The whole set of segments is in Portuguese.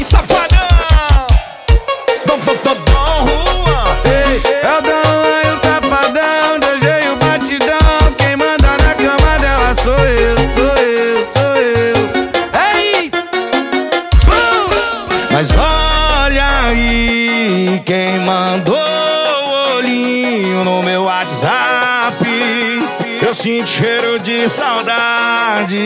safadão! Dom Juan. Ei, é o Dom Juan e o safadão, DJ e o batidão. Quem manda na cama dela sou eu, sou eu, sou eu. Ei! Mas olha aí, quem mandou o olhinho no meu WhatsApp? Eu sinto cheiro de saudades.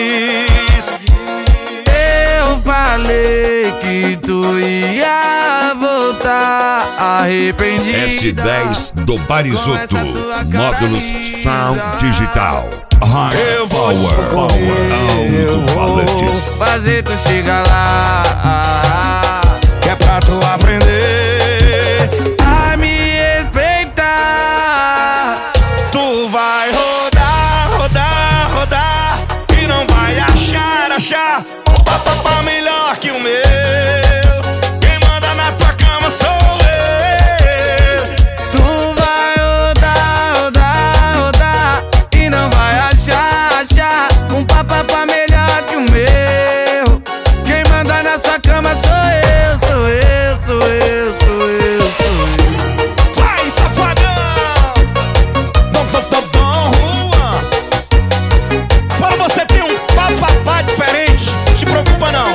Eu falei que tu ia voltar arrependido. S10 do Barizoto, módulos Sound Digital. High Eu vou te Power, socorrer, eu vou alto-falantes. fazer tu chegar lá, que é pra tu aprender a me respeitar. Tu vai rodar, rodar, rodar e não vai achar um papapá melhor que o meu. Quem manda na tua cama sou eu. Tu vai rodar, rodar, rodar e não vai achar um papapá melhor que o meu. Quem manda na sua cama sou eu, sou eu, sou eu, sou eu, sou eu. Vai, safadão! Dom Juan. Quando você tem um papapá diferente, se preocupa não.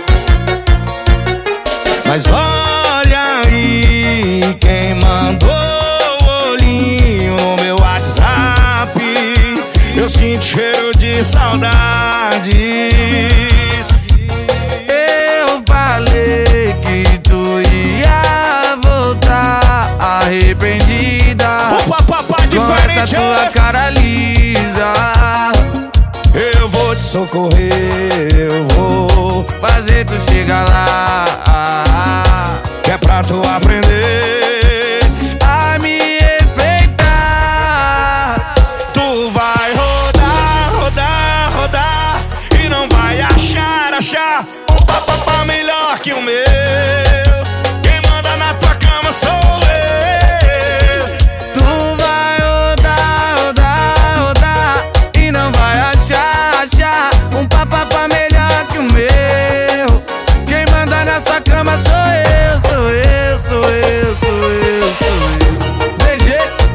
Mas olha aí, quem mandou o olhinho no meu WhatsApp? Eu sinto cheiro de saudades. Eu falei que tu ia voltar arrependida O papapá com essa diferente, tua cara lisa. Eu vou te socorrer, eu vou fazer tu chegar lá, que é pra tu aprender a me respeitar. Tu vai rodar, rodar, rodar e não vai achar um papapá melhor que o meu. Quem manda na tua cama sou eu. Tu vai rodar, rodar, rodar e não vai achar um papapá melhor que o meu. Quem manda na sua cama sou eu, sou eu, sou eu, sou eu, sou eu. DG,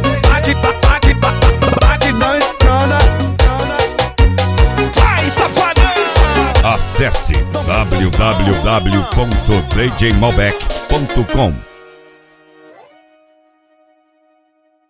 batidão estronda. vai, safadão! Acesse www.djmalbec.com.